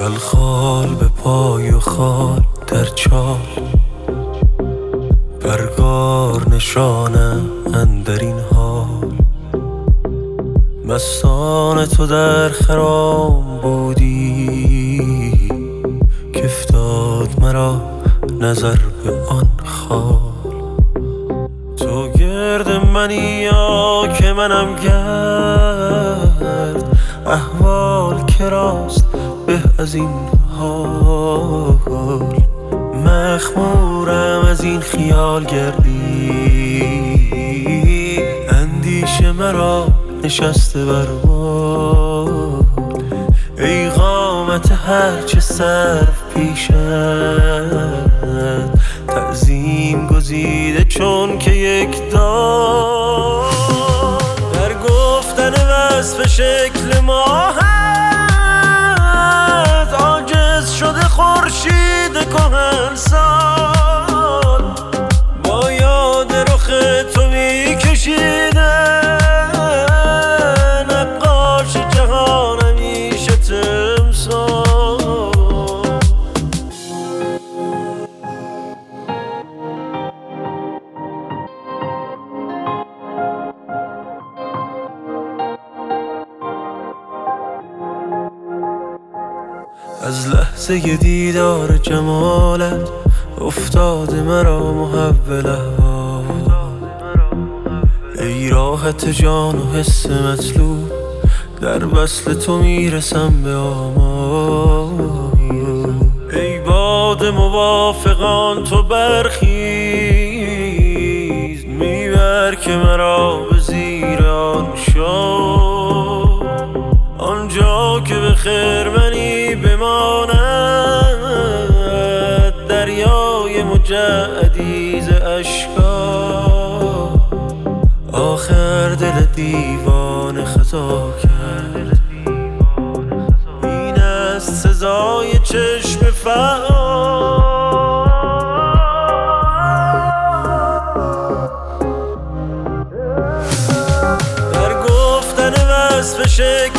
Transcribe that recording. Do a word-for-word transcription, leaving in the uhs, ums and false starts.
خلخال به پای و خال در چال، برگار نشانه اندر این حال. مستان تو در خرام بودی که افتاد مرا نظر به آن خال. تو گرد منی یا که منم گرد، احوال که راست به از این حال. مخمورم از این خیال گردی، اندیشه مرا نشسته بر بال. ای قامت هرچه صرف پیشت، تعظیم گزیده چون که یک دار. در گفتن وصف شکل ماهت، عاجز شده خورشید کهنسال. با یاد رخ تو می کشیده نقاش جهان همیشه تمثال. از لحظه دیدار جمالت افتاده مرا محول احوال. ای راحت جان و حس مطلوب، در وصل تو میرسم به آمال. ای باد موافقان تو برخیز، میبر که مرا به زیر آن شد. آنجا که به خرمنی بماند دریای مجعدی ز اشکال. آخر دل دیوانه خطا کرد، این است سزای چشم فعال. در گفتن وصف شکل